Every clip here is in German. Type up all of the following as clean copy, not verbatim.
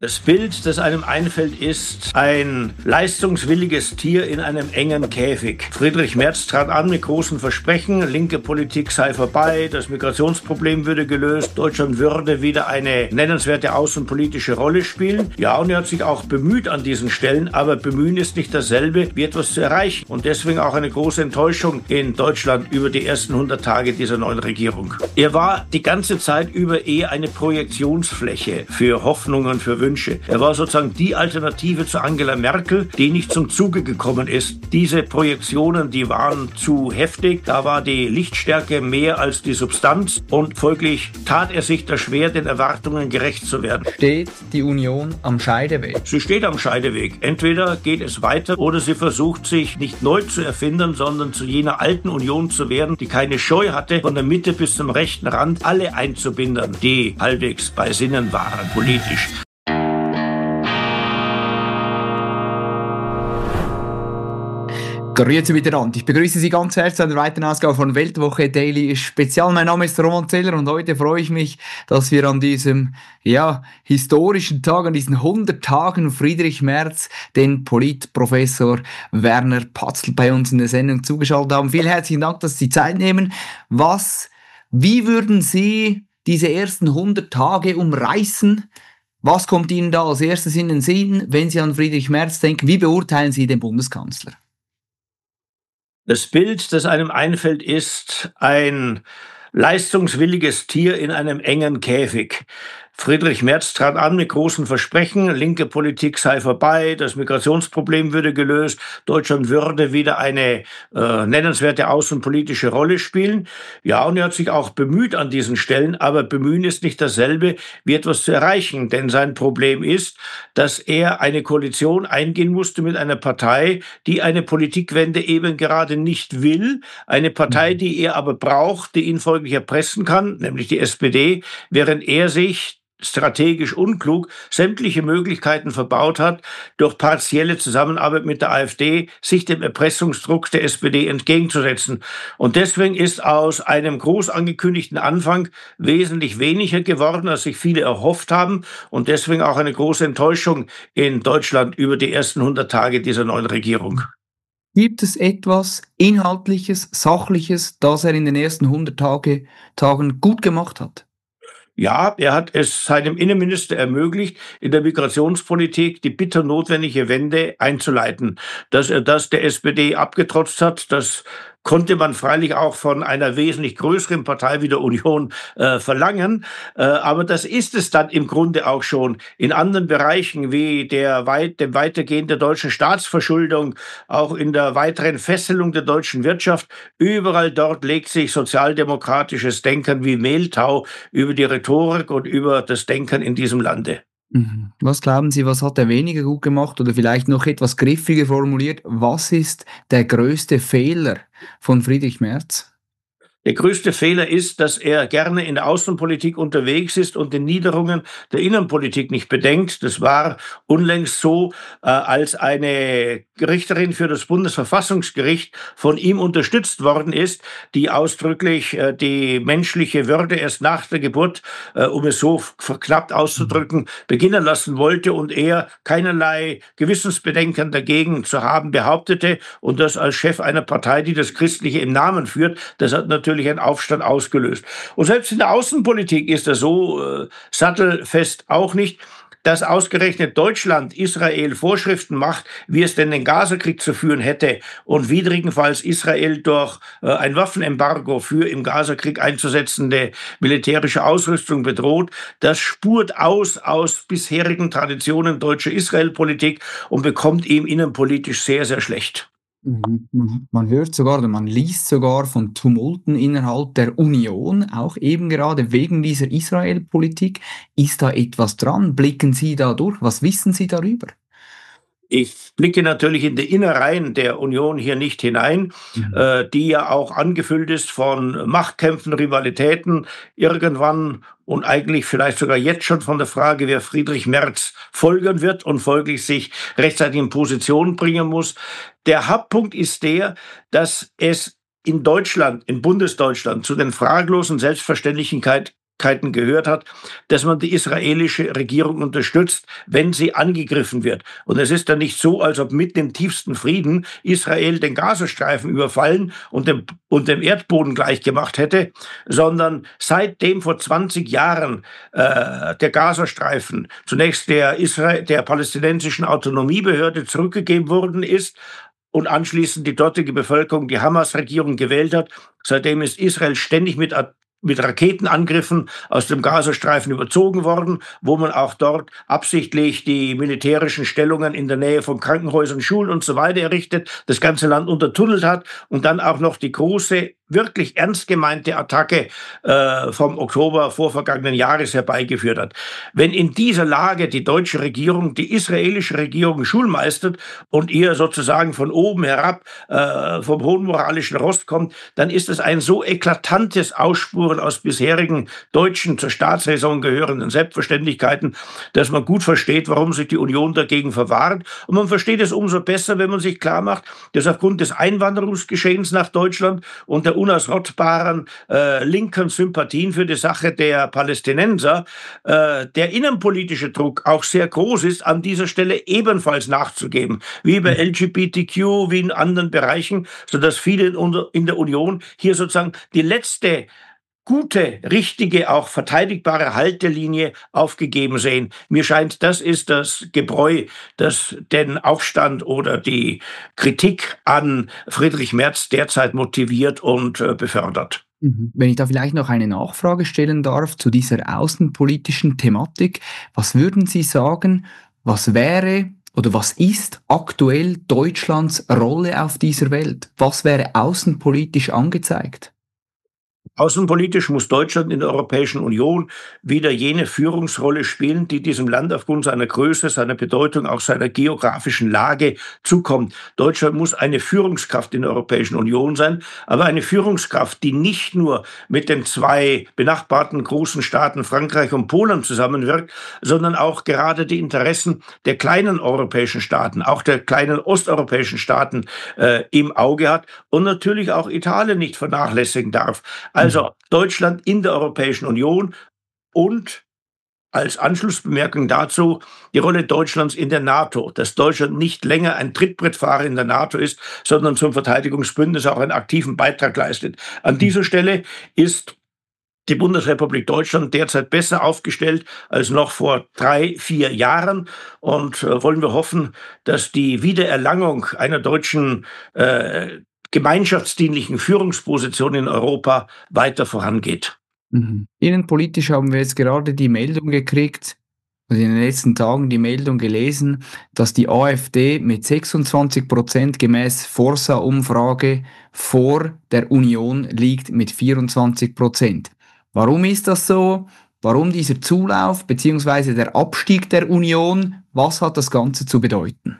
Das Bild, das einem einfällt, ist ein leistungswilliges Tier in einem engen Käfig. Friedrich Merz trat an mit großen Versprechen, linke Politik sei vorbei, das Migrationsproblem würde gelöst, Deutschland würde wieder eine nennenswerte außenpolitische Rolle spielen. Ja, und er hat sich auch bemüht an diesen Stellen, aber bemühen ist nicht dasselbe, wie etwas zu erreichen. Und deswegen auch eine große Enttäuschung in Deutschland über die ersten 100 Tage dieser neuen Regierung. Er war die ganze Zeit über eher eine Projektionsfläche für Hoffnungen, für Wünsche. Er war sozusagen die Alternative zu Angela Merkel, die nicht zum Zuge gekommen ist. Diese Projektionen, die waren zu heftig. Da war die Lichtstärke mehr als die Substanz und folglich tat er sich da schwer, den Erwartungen gerecht zu werden. Steht die Union am Scheideweg? Sie steht am Scheideweg. Entweder geht es weiter oder sie versucht sich nicht neu zu erfinden, sondern zu jener alten Union zu werden, die keine Scheu hatte, von der Mitte bis zum rechten Rand alle einzubinden, die halbwegs bei Sinnen waren, politisch. Grüezi miteinander. Ich begrüße Sie ganz herzlich zu einer weiteren Ausgabe von Weltwoche Daily Spezial. Mein Name ist Roman Zeller und heute freue ich mich, dass wir an diesem historischen Tag, an diesen 100 Tagen Friedrich Merz, den Politprofessor Werner Patzl bei uns in der Sendung zugeschaltet haben. Vielen herzlichen Dank, dass Sie Zeit nehmen. Wie würden Sie diese ersten 100 Tage umreißen? Was kommt Ihnen da als erstes in den Sinn, wenn Sie an Friedrich Merz denken? Wie beurteilen Sie den Bundeskanzler? Das Bild, das einem einfällt, ist ein leistungswilliges Tier in einem engen Käfig. Friedrich Merz trat an mit großen Versprechen, linke Politik sei vorbei, das Migrationsproblem würde gelöst, Deutschland würde wieder eine nennenswerte außenpolitische Rolle spielen. Ja, und er hat sich auch bemüht an diesen Stellen, aber bemühen ist nicht dasselbe, wie etwas zu erreichen. Denn sein Problem ist, dass er eine Koalition eingehen musste mit einer Partei, die eine Politikwende eben gerade nicht will, eine Partei, die er aber braucht, die ihn folglich erpressen kann, nämlich die SPD, während er sich strategisch unklug sämtliche Möglichkeiten verbaut hat, durch partielle Zusammenarbeit mit der AfD sich dem Erpressungsdruck der SPD entgegenzusetzen. Und deswegen ist aus einem groß angekündigten Anfang wesentlich weniger geworden, als sich viele erhofft haben. Und deswegen auch eine große Enttäuschung in Deutschland über die ersten 100 Tage dieser neuen Regierung. Gibt es etwas Inhaltliches, Sachliches, das er in den ersten 100 Tagen gut gemacht hat? Ja, er hat es seinem Innenminister ermöglicht, in der Migrationspolitik die bitter notwendige Wende einzuleiten. Dass er das der SPD abgetrotzt hat, das konnte man freilich auch von einer wesentlich größeren Partei wie der Union verlangen. Aber das ist es dann im Grunde auch schon. In anderen Bereichen wie dem Weitergehen der deutschen Staatsverschuldung, auch in der weiteren Fesselung der deutschen Wirtschaft, überall dort legt sich sozialdemokratisches Denken wie Mehltau über die Rhetorik und über das Denken in diesem Lande. Was glauben Sie, was hat er weniger gut gemacht oder vielleicht noch etwas griffiger formuliert? Was ist der größte Fehler von Friedrich Merz? Der größte Fehler ist, dass er gerne in der Außenpolitik unterwegs ist und die Niederungen der Innenpolitik nicht bedenkt. Das war unlängst so, als eine Richterin für das Bundesverfassungsgericht von ihm unterstützt worden ist, die ausdrücklich die menschliche Würde erst nach der Geburt, um es so verknappt auszudrücken, beginnen lassen wollte und er keinerlei Gewissensbedenken dagegen zu haben behauptete und das als Chef einer Partei, die das Christliche im Namen führt, das hat natürlich einen Aufstand ausgelöst. Und selbst in der Außenpolitik ist er so sattelfest auch nicht, dass ausgerechnet Deutschland Israel Vorschriften macht, wie es denn den Gazakrieg zu führen hätte und widrigenfalls Israel durch ein Waffenembargo für im Gazakrieg einzusetzende militärische Ausrüstung bedroht. Das spurt aus bisherigen Traditionen deutscher Israelpolitik und bekommt ihm innenpolitisch sehr, sehr schlecht. Man hört sogar oder man liest sogar von Tumulten innerhalb der Union, auch eben gerade wegen dieser Israel-Politik. Ist da etwas dran? Blicken Sie da durch? Was wissen Sie darüber? Ich blicke natürlich in die Innereien der Union hier nicht hinein, die ja auch angefüllt ist von Machtkämpfen, Rivalitäten, irgendwann und eigentlich vielleicht sogar jetzt schon von der Frage, wer Friedrich Merz folgen wird und folglich sich rechtzeitig in Position bringen muss. Der Hauptpunkt ist der, dass es in Deutschland, in Bundesdeutschland, zu den fraglosen Selbstverständlichkeiten Neuigkeiten gehört hat, dass man die israelische Regierung unterstützt, wenn sie angegriffen wird. Und es ist dann nicht so, als ob mitten im tiefsten Frieden Israel den Gazastreifen überfallen und dem Erdboden gleichgemacht hätte, sondern seitdem vor 20 Jahren der Gazastreifen zunächst der palästinensischen Autonomiebehörde zurückgegeben worden ist und anschließend die dortige Bevölkerung die Hamas-Regierung gewählt hat. Seitdem ist Israel ständig mit Raketenangriffen aus dem Gazastreifen überzogen worden, wo man auch dort absichtlich die militärischen Stellungen in der Nähe von Krankenhäusern, Schulen und so weiter errichtet, das ganze Land untertunnelt hat und dann auch noch die große, wirklich ernst gemeinte Attacke vom Oktober vorvergangenen Jahres herbeigeführt hat. Wenn in dieser Lage die deutsche Regierung, die israelische Regierung schulmeistert und ihr sozusagen von oben herab vom hohen moralischen Rost kommt, dann ist es ein so eklatantes Ausspuren aus bisherigen deutschen zur Staatsräson gehörenden Selbstverständlichkeiten, dass man gut versteht, warum sich die Union dagegen verwahrt. Und man versteht es umso besser, wenn man sich klar macht, dass aufgrund des Einwanderungsgeschehens nach Deutschland und der unausrottbaren linken Sympathien für die Sache der Palästinenser der innenpolitische Druck auch sehr groß ist, an dieser Stelle ebenfalls nachzugeben, wie bei LGBTQ, wie in anderen Bereichen, sodass viele in der Union hier sozusagen die letzte gute, richtige, auch verteidigbare Haltelinie aufgegeben sehen. Mir scheint, das ist das Gebräu, das den Aufstand oder die Kritik an Friedrich Merz derzeit motiviert und befördert. Wenn ich da vielleicht noch eine Nachfrage stellen darf zu dieser außenpolitischen Thematik, was würden Sie sagen, was wäre oder was ist aktuell Deutschlands Rolle auf dieser Welt? Was wäre außenpolitisch angezeigt? Außenpolitisch muss Deutschland in der Europäischen Union wieder jene Führungsrolle spielen, die diesem Land aufgrund seiner Größe, seiner Bedeutung, auch seiner geografischen Lage zukommt. Deutschland muss eine Führungskraft in der Europäischen Union sein, aber eine Führungskraft, die nicht nur mit den zwei benachbarten großen Staaten Frankreich und Polen zusammenwirkt, sondern auch gerade die Interessen der kleinen europäischen Staaten, auch der kleinen osteuropäischen Staaten im Auge hat und natürlich auch Italien nicht vernachlässigen darf. Also Deutschland in der Europäischen Union und als Anschlussbemerkung dazu die Rolle Deutschlands in der NATO, dass Deutschland nicht länger ein Trittbrettfahrer in der NATO ist, sondern zum Verteidigungsbündnis auch einen aktiven Beitrag leistet. An dieser Stelle ist die Bundesrepublik Deutschland derzeit besser aufgestellt als noch vor 3-4 Jahren und wollen wir hoffen, dass die Wiedererlangung einer deutschen gemeinschaftsdienlichen Führungsposition in Europa weiter vorangeht. Innenpolitisch haben wir jetzt gerade die Meldung gekriegt, also in den letzten Tagen die Meldung gelesen, dass die AfD mit 26% gemäß Forsa-Umfrage vor der Union liegt mit 24%. Warum ist das so? Warum dieser Zulauf bzw. der Abstieg der Union? Was hat das Ganze zu bedeuten?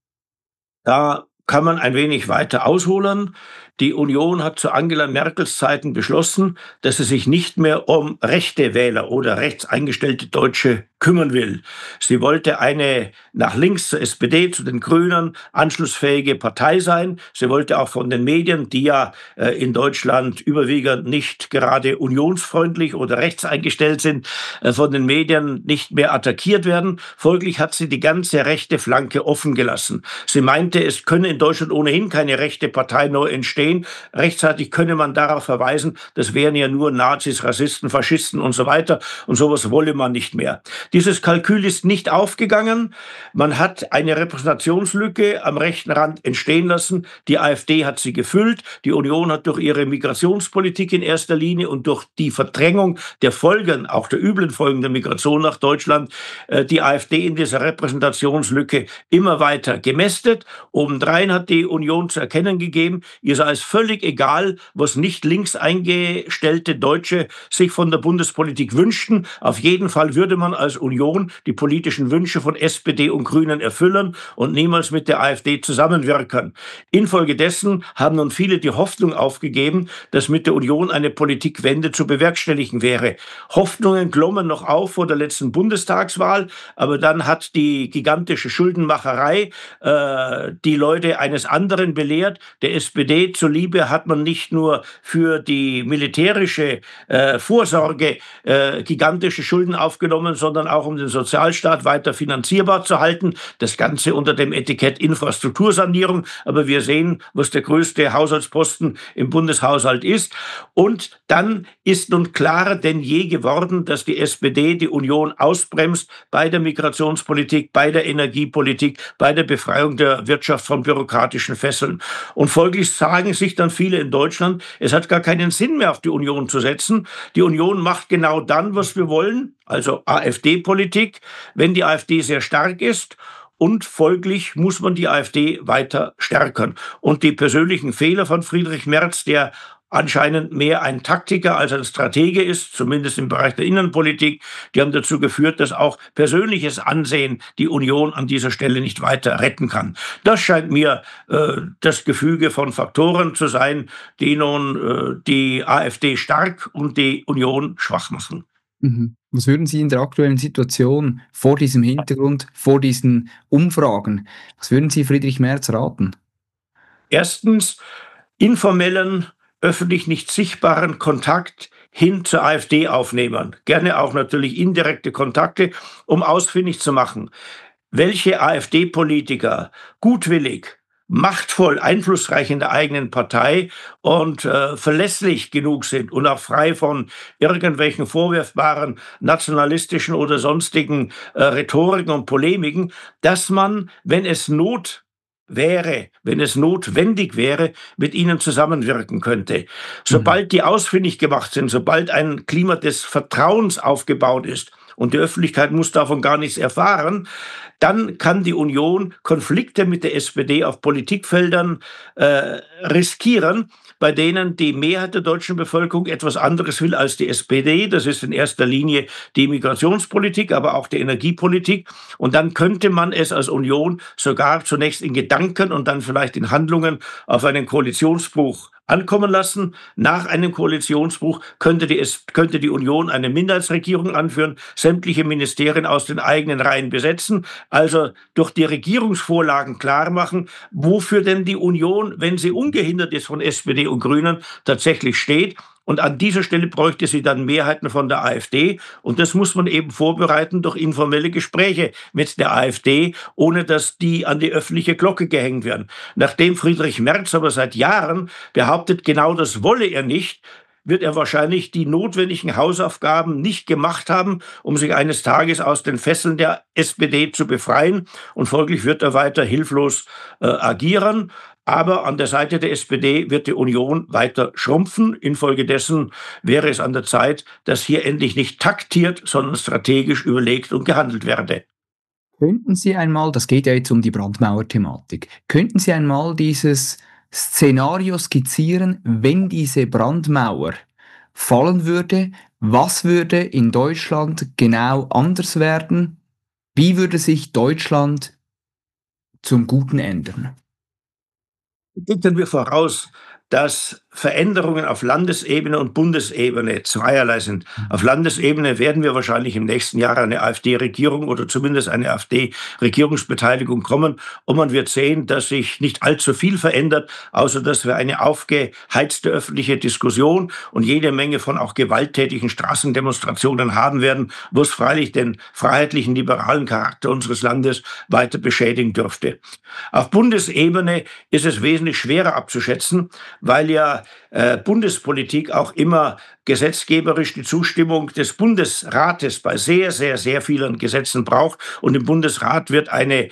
Da kann man ein wenig weiter ausholen. Die Union hat zu Angela Merkels Zeiten beschlossen, dass sie sich nicht mehr um rechte Wähler oder rechts eingestellte Deutsche kümmern will. Sie wollte eine nach links zur SPD, zu den Grünen, anschlussfähige Partei sein. Sie wollte auch von den Medien, die ja in Deutschland überwiegend nicht gerade unionsfreundlich oder rechts eingestellt sind, von den Medien nicht mehr attackiert werden. Folglich hat sie die ganze rechte Flanke offen gelassen. Sie meinte, es könne in Deutschland ohnehin keine rechte Partei neu entstehen. Rechtzeitig könne man darauf verweisen, das wären ja nur Nazis, Rassisten, Faschisten und so weiter und sowas wolle man nicht mehr. Dieses Kalkül ist nicht aufgegangen. Man hat eine Repräsentationslücke am rechten Rand entstehen lassen. Die AfD hat sie gefüllt. Die Union hat durch ihre Migrationspolitik in erster Linie und durch die Verdrängung der Folgen, auch der üblen Folgen der Migration nach Deutschland, die AfD in dieser Repräsentationslücke immer weiter gemästet. Obendrein hat die Union zu erkennen gegeben, ihr sei es völlig egal, was nicht links eingestellte Deutsche sich von der Bundespolitik wünschten. Auf jeden Fall würde man als Union die politischen Wünsche von SPD und Grünen erfüllen und niemals mit der AfD zusammenwirken. Infolgedessen haben nun viele die Hoffnung aufgegeben, dass mit der Union eine Politikwende zu bewerkstelligen wäre. Hoffnungen glommen noch auf vor der letzten Bundestagswahl, aber dann hat die gigantische Schuldenmacherei die Leute eines anderen belehrt. Der SPD zuliebe hat man nicht nur für die militärische Vorsorge gigantische Schulden aufgenommen, sondern auch um den Sozialstaat weiter finanzierbar zu halten. Das Ganze unter dem Etikett Infrastruktursanierung. Aber wir sehen, was der größte Haushaltsposten im Bundeshaushalt ist. Und dann ist nun klarer denn je geworden, dass die SPD die Union ausbremst bei der Migrationspolitik, bei der Energiepolitik, bei der Befreiung der Wirtschaft von bürokratischen Fesseln. Und folglich sagen sich dann viele in Deutschland, es hat gar keinen Sinn mehr, auf die Union zu setzen. Die Union macht genau dann, was wir wollen, also AfD-Politik, wenn die AfD sehr stark ist. Und folglich muss man die AfD weiter stärken. Und die persönlichen Fehler von Friedrich Merz, der anscheinend mehr ein Taktiker als ein Stratege ist, zumindest im Bereich der Innenpolitik, die haben dazu geführt, dass auch persönliches Ansehen die Union an dieser Stelle nicht weiter retten kann. Das scheint mir das Gefüge von Faktoren zu sein, die nun die AfD stark und die Union schwach machen. Was würden Sie in der aktuellen Situation vor diesem Hintergrund, vor diesen Umfragen, was würden Sie Friedrich Merz raten? Erstens, informellen, öffentlich nicht sichtbaren Kontakt hin zur AfD aufnehmen. Gerne auch natürlich indirekte Kontakte, um ausfindig zu machen, welche AfD-Politiker gutwillig, machtvoll, einflussreich in der eigenen Partei und verlässlich genug sind und auch frei von irgendwelchen vorwerfbaren nationalistischen oder sonstigen Rhetoriken und Polemiken, dass man, wenn es notwendig wäre, mit ihnen zusammenwirken könnte. Sobald die ausfindig gemacht sind, sobald ein Klima des Vertrauens aufgebaut ist und die Öffentlichkeit muss davon gar nichts erfahren, dann kann die Union Konflikte mit der SPD auf Politikfeldern riskieren, bei denen die Mehrheit der deutschen Bevölkerung etwas anderes will als die SPD. Das ist in erster Linie die Migrationspolitik, aber auch die Energiepolitik. Und dann könnte man es als Union sogar zunächst in Gedanken und dann vielleicht in Handlungen auf einen Koalitionsbruch ankommen lassen. Nach einem Koalitionsbruch könnte die Union eine Minderheitsregierung anführen, sämtliche Ministerien aus den eigenen Reihen besetzen, also durch die Regierungsvorlagen klar machen, wofür denn die Union, wenn sie ungehindert ist von SPD und Grünen, tatsächlich steht. Und an dieser Stelle bräuchte sie dann Mehrheiten von der AfD. Und das muss man eben vorbereiten durch informelle Gespräche mit der AfD, ohne dass die an die öffentliche Glocke gehängt werden. Nachdem Friedrich Merz aber seit Jahren behauptet, genau das wolle er nicht, wird er wahrscheinlich die notwendigen Hausaufgaben nicht gemacht haben, um sich eines Tages aus den Fesseln der SPD zu befreien. Und folglich wird er weiter hilflos agieren. Aber an der Seite der SPD wird die Union weiter schrumpfen. Infolgedessen wäre es an der Zeit, dass hier endlich nicht taktiert, sondern strategisch überlegt und gehandelt werde. Könnten Sie einmal, das geht ja jetzt um die Brandmauer-Thematik, könnten Sie einmal dieses Szenario skizzieren, wenn diese Brandmauer fallen würde? Was würde in Deutschland genau anders werden? Wie würde sich Deutschland zum Guten ändern? Schicken wir voraus, dass Veränderungen auf Landesebene und Bundesebene zweierlei sind. Auf Landesebene werden wir wahrscheinlich im nächsten Jahr eine AfD-Regierung oder zumindest eine AfD-Regierungsbeteiligung kommen. Und man wird sehen, dass sich nicht allzu viel verändert, außer dass wir eine aufgeheizte öffentliche Diskussion und jede Menge von auch gewalttätigen Straßendemonstrationen haben werden, wo es freilich den freiheitlichen, liberalen Charakter unseres Landes weiter beschädigen dürfte. Auf Bundesebene ist es wesentlich schwerer abzuschätzen, weil ja Bundespolitik auch immer gesetzgeberisch die Zustimmung des Bundesrates bei sehr, sehr, sehr vielen Gesetzen braucht. Und im Bundesrat wird eine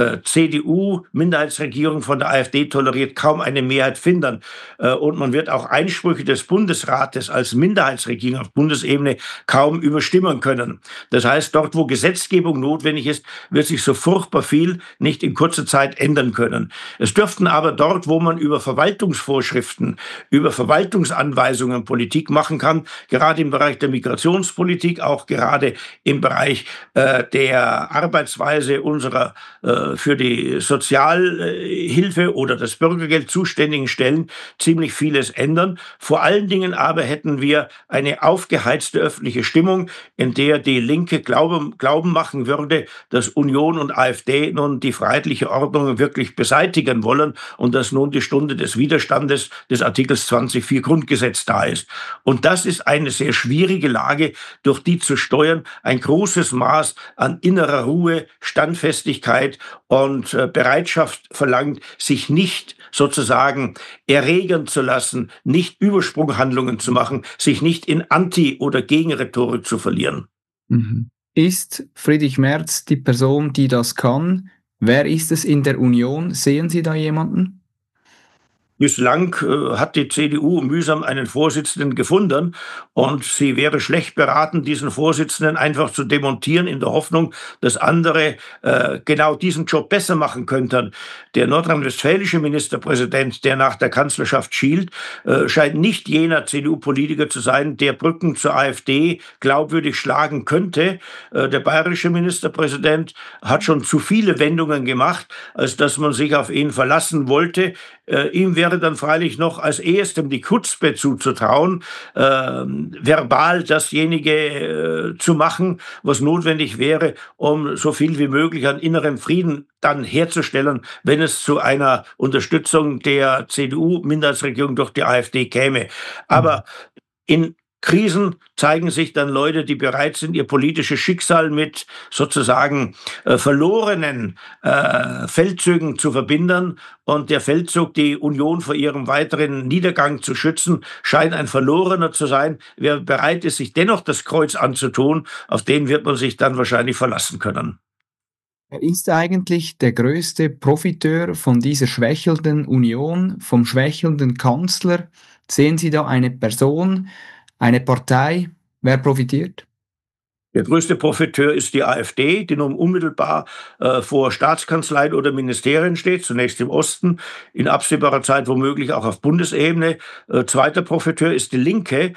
CDU-Minderheitsregierung von der AfD toleriert kaum eine Mehrheit finden. Und man wird auch Einsprüche des Bundesrates als Minderheitsregierung auf Bundesebene kaum überstimmen können. Das heißt, dort, wo Gesetzgebung notwendig ist, wird sich so furchtbar viel nicht in kurzer Zeit ändern können. Es dürften aber dort, wo man über Verwaltungsvorschriften Vorschriften, über Verwaltungsanweisungen Politik machen kann, gerade im Bereich der Migrationspolitik, auch gerade im Bereich der Arbeitsweise unserer für die Sozialhilfe oder das Bürgergeld zuständigen Stellen ziemlich vieles ändern. Vor allen Dingen aber hätten wir eine aufgeheizte öffentliche Stimmung, in der die Linke Glauben machen würde, dass Union und AfD nun die freiheitliche Ordnung wirklich beseitigen wollen und dass nun die Stunde des Widerstandes des Artikels 20.4 Grundgesetz da ist. Und das ist eine sehr schwierige Lage, durch die zu steuern ein großes Maß an innerer Ruhe, Standfestigkeit und Bereitschaft verlangt, sich nicht sozusagen erregen zu lassen, nicht Übersprunghandlungen zu machen, sich nicht in Anti- oder Gegenrhetorik zu verlieren. Mhm. Ist Friedrich Merz die Person, die das kann? Wer ist es in der Union? Sehen Sie da jemanden? Bislang hat die CDU mühsam einen Vorsitzenden gefunden und sie wäre schlecht beraten, diesen Vorsitzenden einfach zu demontieren in der Hoffnung, dass andere genau diesen Job besser machen könnten. Der nordrhein-westfälische Ministerpräsident, der nach der Kanzlerschaft schielt, scheint nicht jener CDU-Politiker zu sein, der Brücken zur AfD glaubwürdig schlagen könnte. Der bayerische Ministerpräsident hat schon zu viele Wendungen gemacht, als dass man sich auf ihn verlassen wollte. Ihm wäre dann freilich noch als erstem die Chutzpe zuzutrauen, verbal dasjenige zu machen, was notwendig wäre, um so viel wie möglich an innerem Frieden dann herzustellen, wenn es zu einer Unterstützung der CDU-Minderheitsregierung durch die AfD käme. Aber in Krisen zeigen sich dann Leute, die bereit sind, ihr politisches Schicksal mit sozusagen verlorenen Feldzügen zu verbinden. Und der Feldzug, die Union vor ihrem weiteren Niedergang zu schützen, scheint ein verlorener zu sein. Wer bereit ist, sich dennoch das Kreuz anzutun, auf den wird man sich dann wahrscheinlich verlassen können. Wer ist eigentlich der größte Profiteur von dieser schwächelnden Union, vom schwächelnden Kanzler? Sehen Sie da eine Person, eine Partei? Wer profitiert? Der größte Profiteur ist die AfD, die nun unmittelbar vor Staatskanzleien oder Ministerien steht, zunächst im Osten, in absehbarer Zeit womöglich auch auf Bundesebene. Zweiter Profiteur ist die Linke,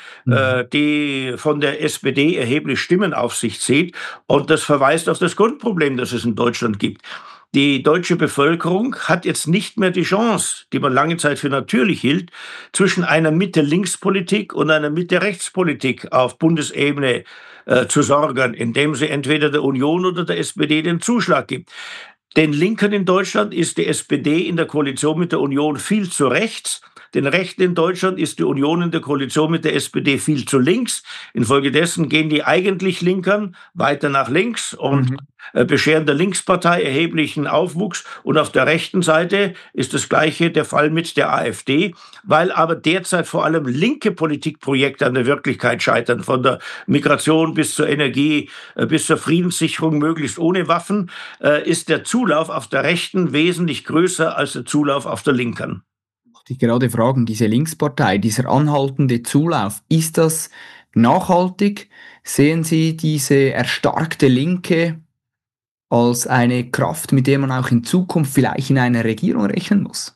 die von der SPD erheblich Stimmen auf sich zieht. Und das verweist auf das Grundproblem, das es in Deutschland gibt. Die deutsche Bevölkerung hat jetzt nicht mehr die Chance, die man lange Zeit für natürlich hielt, zwischen einer Mitte-Links-Politik und einer Mitte-Rechts-Politik auf Bundesebene zu sorgen, indem sie entweder der Union oder der SPD den Zuschlag gibt. Den Linken in Deutschland ist die SPD in der Koalition mit der Union viel zu rechts. Den Rechten in Deutschland ist die Union in der Koalition mit der SPD viel zu links. Infolgedessen gehen die eigentlich Linkern weiter nach links und bescheren der Linkspartei erheblichen Aufwuchs. Und auf der rechten Seite ist das Gleiche der Fall mit der AfD, weil aber derzeit vor allem linke Politikprojekte an der Wirklichkeit scheitern, von der Migration bis zur Energie, bis zur Friedenssicherung, möglichst ohne Waffen, ist der Zulauf auf der Rechten wesentlich größer als der Zulauf auf der Linken. Ich gerade fragen, diese Linkspartei, dieser anhaltende Zulauf, ist das nachhaltig? Sehen Sie diese erstarkte Linke als eine Kraft, mit der man auch in Zukunft vielleicht in einer Regierung rechnen muss?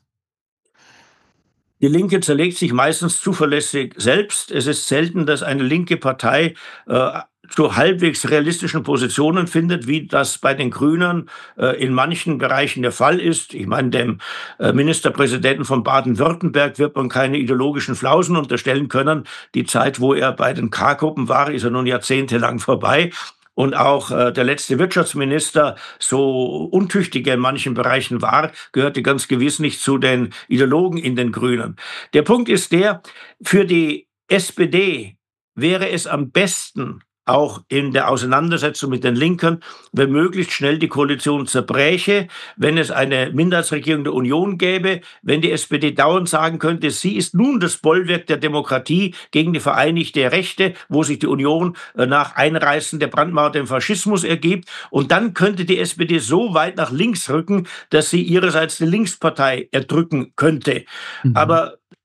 Die Linke zerlegt sich meistens zuverlässig selbst. Es ist selten, dass eine linke Partei zu halbwegs realistischen Positionen findet, wie das bei den Grünen in manchen Bereichen der Fall ist. Ich meine, dem Ministerpräsidenten von Baden-Württemberg wird man keine ideologischen Flausen unterstellen können. Die Zeit, wo er bei den K-Gruppen war, ist ja nun jahrzehntelang vorbei. Und auch der letzte Wirtschaftsminister, so untüchtig er in manchen Bereichen war, gehörte ganz gewiss nicht zu den Ideologen in den Grünen. Der Punkt ist der, für die SPD wäre es am besten, auch in der Auseinandersetzung mit den Linken, wenn möglichst schnell die Koalition zerbräche, wenn es eine Minderheitsregierung der Union gäbe, wenn die SPD dauernd sagen könnte, sie ist nun das Bollwerk der Demokratie gegen die Vereinigte Rechte, wo sich die Union nach Einreißen der Brandmauer dem Faschismus ergibt. Und dann könnte die SPD so weit nach links rücken, dass sie ihrerseits die Linkspartei erdrücken könnte. Aber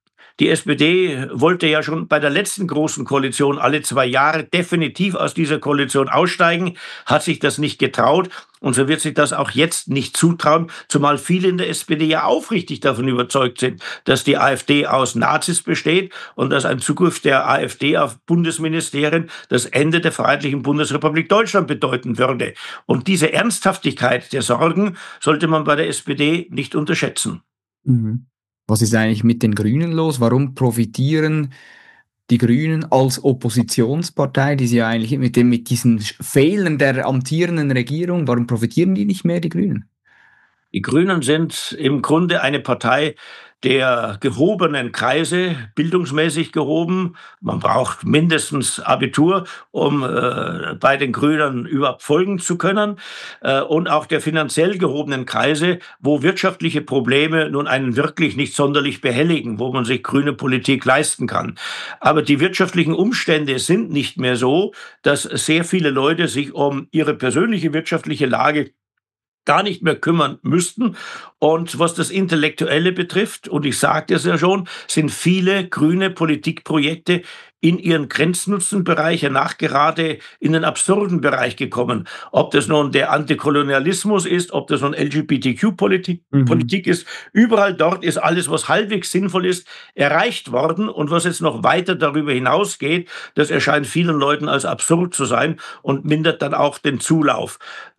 Die SPD wollte ja schon bei der letzten großen Koalition alle 2 Jahre definitiv aus dieser Koalition aussteigen, hat sich das nicht getraut. Und so wird sich das auch jetzt nicht zutrauen, zumal viele in der SPD ja aufrichtig davon überzeugt sind, dass die AfD aus Nazis besteht und dass ein Zugriff der AfD auf Bundesministerien das Ende der Freiheitlichen Bundesrepublik Deutschland bedeuten würde. Und diese Ernsthaftigkeit der Sorgen sollte man bei der SPD nicht unterschätzen. Mhm. Was ist eigentlich mit den Grünen los? Warum profitieren die Grünen als Oppositionspartei, die sie ja eigentlich mit diesen Fehlern der amtierenden Regierung, warum profitieren die nicht mehr, die Grünen? Die Grünen sind im Grunde eine Partei der gehobenen Kreise, bildungsmäßig gehoben. Man braucht mindestens Abitur, um bei den Grünen überhaupt folgen zu können. Und auch der finanziell gehobenen Kreise, wo wirtschaftliche Probleme nun einen wirklich nicht sonderlich behelligen, wo man sich grüne Politik leisten kann. Aber die wirtschaftlichen Umstände sind nicht mehr so, dass sehr viele Leute sich um ihre persönliche wirtschaftliche Lage gar nicht mehr kümmern müssten. Und was das Intellektuelle betrifft, und ich sagte es ja schon, sind viele grüne Politikprojekte in ihren Grenznutzenbereich, ja nachgerade in den absurden Bereich gekommen. Ob das nun der Antikolonialismus ist, ob das nun LGBTQ-Politik Mhm. Politik ist, überall dort ist alles, was halbwegs sinnvoll ist, erreicht worden. Und was jetzt noch weiter darüber hinausgeht, das erscheint vielen Leuten als absurd zu sein und mindert dann auch den Zulauf.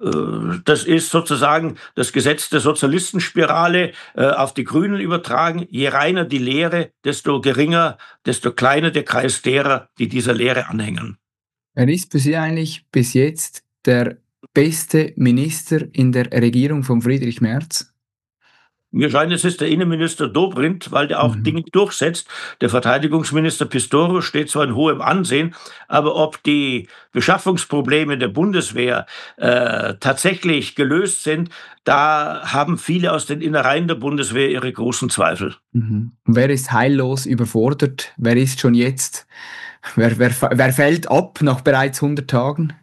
Das ist sozusagen das Gesetz der Sozialistenspirale auf die Grünen übertragen. Je reiner die Lehre, desto geringer, desto kleiner der Kreis derer, die dieser Lehre anhängen. Wer ist für Sie eigentlich bis jetzt der beste Minister in der Regierung von Friedrich Merz? Mir scheint, es ist der Innenminister Dobrindt, weil der auch Mhm. Dinge durchsetzt. Der Verteidigungsminister Pistorius steht zwar in hohem Ansehen, aber ob die Beschaffungsprobleme der Bundeswehr tatsächlich gelöst sind, da haben viele aus den Innereien der Bundeswehr ihre großen Zweifel. Mhm. Und wer ist heillos überfordert? Wer ist schon jetzt wer fällt ab nach bereits 100 Tagen?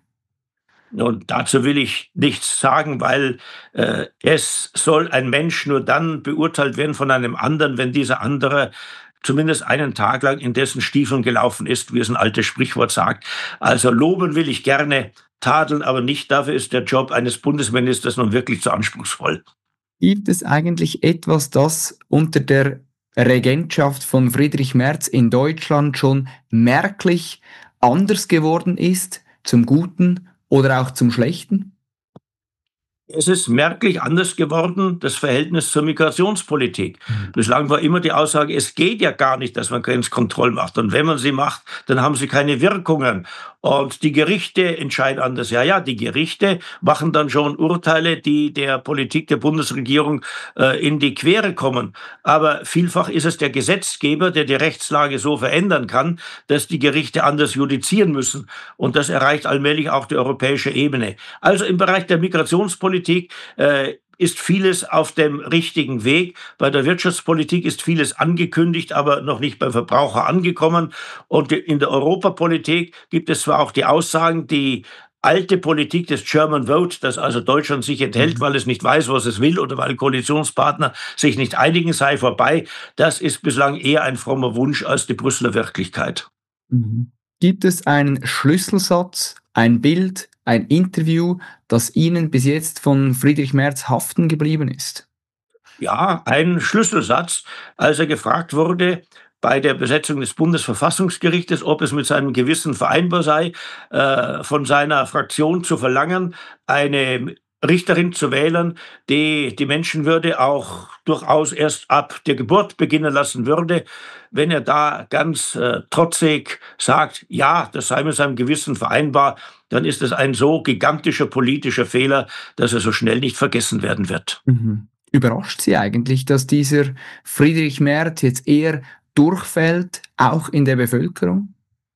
Und dazu will ich nichts sagen, weil es soll ein Mensch nur dann beurteilt werden von einem anderen, wenn dieser andere zumindest einen Tag lang in dessen Stiefeln gelaufen ist, wie es ein altes Sprichwort sagt. Also loben will ich gerne, tadeln aber nicht. Dafür ist der Job eines Bundesministers nun wirklich zu anspruchsvoll. Gibt es eigentlich etwas, das unter der Regentschaft von Friedrich Merz in Deutschland schon merklich anders geworden ist, zum Guten oder auch zum Schlechten? Es ist merklich anders geworden, das Verhältnis zur Migrationspolitik. Mhm. Bislang war immer die Aussage, es geht ja gar nicht, dass man Grenzkontrollen macht. Und wenn man sie macht, dann haben sie keine Wirkungen. Und die Gerichte entscheiden anders. Ja, ja, die Gerichte machen dann schon Urteile, die der Politik der Bundesregierung in die Quere kommen. Aber vielfach ist es der Gesetzgeber, der die Rechtslage so verändern kann, dass die Gerichte anders judizieren müssen. Und das erreicht allmählich auch die europäische Ebene. Also im Bereich der Migrationspolitik ist vieles auf dem richtigen Weg. Bei der Wirtschaftspolitik ist vieles angekündigt, aber noch nicht beim Verbraucher angekommen. Und in der Europapolitik gibt es zwar auch die Aussagen, die alte Politik des German Vote, dass also Deutschland sich enthält, Mhm. weil es nicht weiß, was es will oder weil Koalitionspartner sich nicht einigen, sei vorbei. Das ist bislang eher ein frommer Wunsch als die Brüsseler Wirklichkeit. Mhm. Gibt es einen Schlüsselsatz, ein Bild, ein Interview, das Ihnen bis jetzt von Friedrich Merz haften geblieben ist? Ja, ein Schlüsselsatz, als er gefragt wurde bei der Besetzung des Bundesverfassungsgerichtes, ob es mit seinem Gewissen vereinbar sei, von seiner Fraktion zu verlangen, eine Richterin zu wählen, die die Menschenwürde auch durchaus erst ab der Geburt beginnen lassen würde. Wenn er da ganz trotzig sagt, ja, das sei mit seinem Gewissen vereinbar, dann ist es ein so gigantischer politischer Fehler, dass er so schnell nicht vergessen werden wird. Mhm. Überrascht Sie eigentlich, dass dieser Friedrich Merz jetzt eher durchfällt, auch in der Bevölkerung?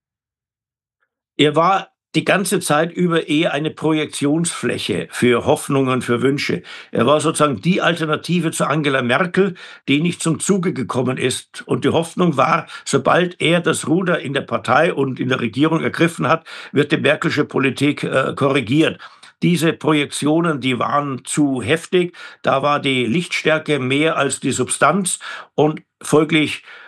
Er war die ganze Zeit über eher eine Projektionsfläche für Hoffnungen, für Wünsche. Er war sozusagen die Alternative zu Angela Merkel, die nicht zum Zuge gekommen ist. Und die Hoffnung war, sobald er das Ruder in der Partei und in der Regierung ergriffen hat, wird die Merkelsche Politik korrigiert. Diese Projektionen, die waren zu heftig. Da war die Lichtstärke mehr als die Substanz und folglich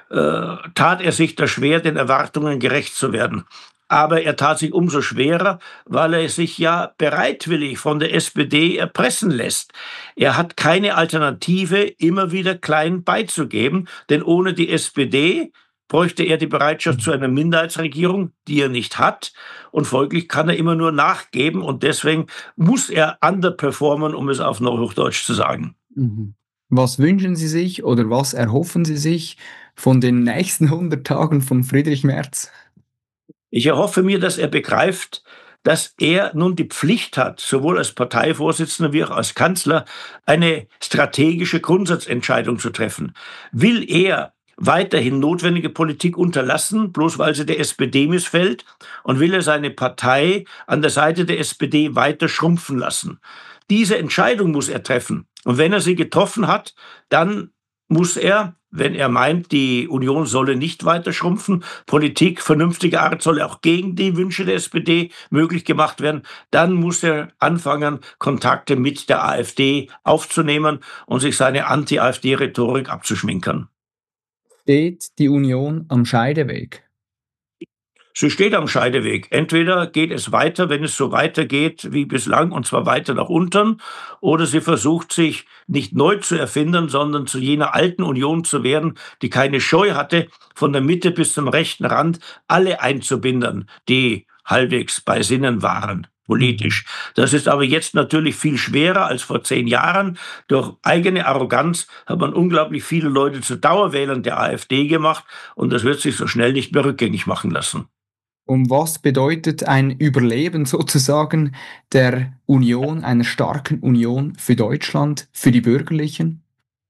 tat er sich da schwer, den Erwartungen gerecht zu werden. Aber er tat sich umso schwerer, weil er sich ja bereitwillig von der SPD erpressen lässt. Er hat keine Alternative, immer wieder klein beizugeben, denn ohne die SPD bräuchte er die Bereitschaft zu einer Minderheitsregierung, die er nicht hat. Und folglich kann er immer nur nachgeben und deswegen muss er underperformen, um es auf Neuhochdeutsch zu sagen. Mhm. Was wünschen Sie sich oder was erhoffen Sie sich von den nächsten 100 Tagen von Friedrich Merz? Ich erhoffe mir, dass er begreift, dass er nun die Pflicht hat, sowohl als Parteivorsitzender wie auch als Kanzler, eine strategische Grundsatzentscheidung zu treffen. Will er weiterhin notwendige Politik unterlassen, bloß weil sie der SPD missfällt, und will er seine Partei an der Seite der SPD weiter schrumpfen lassen? Diese Entscheidung muss er treffen. Und wenn er sie getroffen hat, dann muss er, wenn er meint, die Union solle nicht weiter schrumpfen, Politik vernünftiger Art solle auch gegen die Wünsche der SPD möglich gemacht werden, dann muss er anfangen, Kontakte mit der AfD aufzunehmen und sich seine Anti-AfD-Rhetorik abzuschminken. Steht die Union am Scheideweg? Sie steht am Scheideweg. Entweder geht es weiter, wenn es so weitergeht wie bislang, und zwar weiter nach unten, oder sie versucht sich nicht neu zu erfinden, sondern zu jener alten Union zu werden, die keine Scheu hatte, von der Mitte bis zum rechten Rand alle einzubinden, die halbwegs bei Sinnen waren. Politisch. Das ist aber jetzt natürlich viel schwerer als vor 10 Jahren. Durch eigene Arroganz hat man unglaublich viele Leute zu Dauerwählern der AfD gemacht und das wird sich so schnell nicht mehr rückgängig machen lassen. Und was bedeutet ein Überleben sozusagen der Union, einer starken Union für Deutschland, für die Bürgerlichen?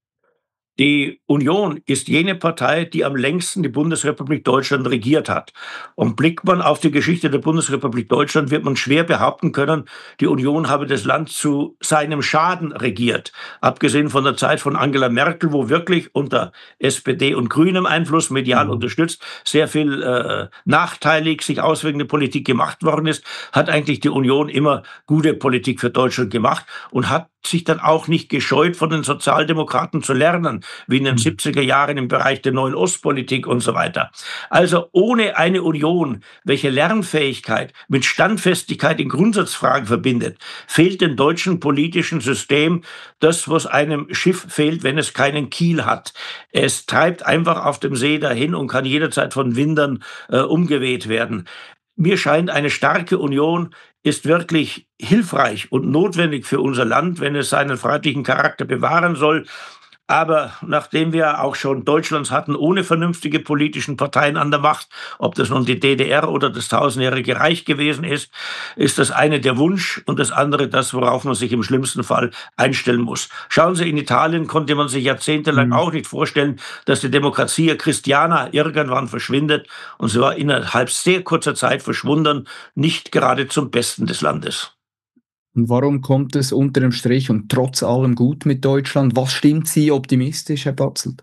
Die Union ist jene Partei, die am längsten die Bundesrepublik Deutschland regiert hat. Und blickt man auf die Geschichte der Bundesrepublik Deutschland, wird man schwer behaupten können, die Union habe das Land zu seinem Schaden regiert. Abgesehen von der Zeit von Angela Merkel, wo wirklich unter SPD und grünem Einfluss, medial unterstützt, sehr viel nachteilig sich auswirkende Politik gemacht worden ist, hat eigentlich die Union immer gute Politik für Deutschland gemacht und hat sich dann auch nicht gescheut, von den Sozialdemokraten zu lernen, wie in den 70er Jahren im Bereich der neuen Ostpolitik und so weiter. Also ohne eine Union, welche Lernfähigkeit mit Standfestigkeit in Grundsatzfragen verbindet, fehlt dem deutschen politischen System das, was einem Schiff fehlt, wenn es keinen Kiel hat. Es treibt einfach auf dem See dahin und kann jederzeit von Windern umgeweht werden. Mir scheint, eine starke Union ist wirklich hilfreich und notwendig für unser Land, wenn es seinen freiheitlichen Charakter bewahren soll. Aber nachdem wir auch schon Deutschlands hatten ohne vernünftige politischen Parteien an der Macht, ob das nun die DDR oder das tausendjährige Reich gewesen ist, ist das eine der Wunsch und das andere das, worauf man sich im schlimmsten Fall einstellen muss. Schauen Sie, in Italien konnte man sich jahrzehntelang auch nicht vorstellen, dass die Democrazia Cristiana irgendwann verschwindet und sie war innerhalb sehr kurzer Zeit verschwunden, nicht gerade zum Besten des Landes. Und warum kommt es unter dem Strich und trotz allem gut mit Deutschland? Was stimmt Sie optimistisch, Herr Batzelt?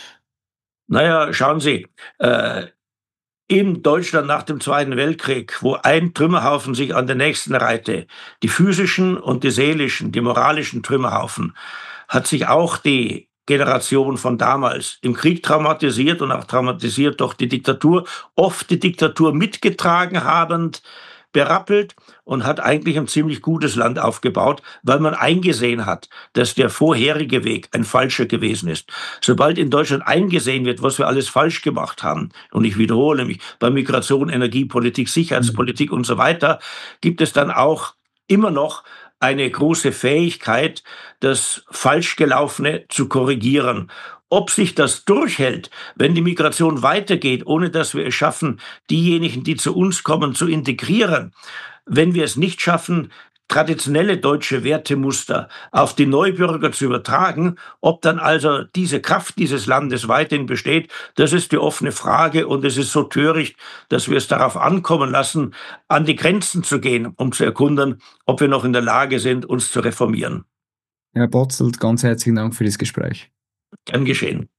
Naja, schauen Sie, in Deutschland nach dem Zweiten Weltkrieg, wo ein Trümmerhaufen sich an den nächsten reihte, die physischen und die seelischen, die moralischen Trümmerhaufen, hat sich auch die Generation von damals im Krieg traumatisiert und auch traumatisiert durch die Diktatur, oft die Diktatur mitgetragen habend, berappelt und hat eigentlich ein ziemlich gutes Land aufgebaut, weil man eingesehen hat, dass der vorherige Weg ein falscher gewesen ist. Sobald in Deutschland eingesehen wird, was wir alles falsch gemacht haben, und ich wiederhole mich, bei Migration, Energiepolitik, Sicherheitspolitik und so weiter, gibt es dann auch immer noch eine große Fähigkeit, das Falschgelaufene zu korrigieren. Ob sich das durchhält, wenn die Migration weitergeht, ohne dass wir es schaffen, diejenigen, die zu uns kommen, zu integrieren, wenn wir es nicht schaffen, traditionelle deutsche Wertemuster auf die Neubürger zu übertragen, ob dann also diese Kraft dieses Landes weiterhin besteht, das ist die offene Frage und es ist so töricht, dass wir es darauf ankommen lassen, an die Grenzen zu gehen, um zu erkunden, ob wir noch in der Lage sind, uns zu reformieren. Herr Batzelt, ganz herzlichen Dank für das Gespräch. Gern geschehen.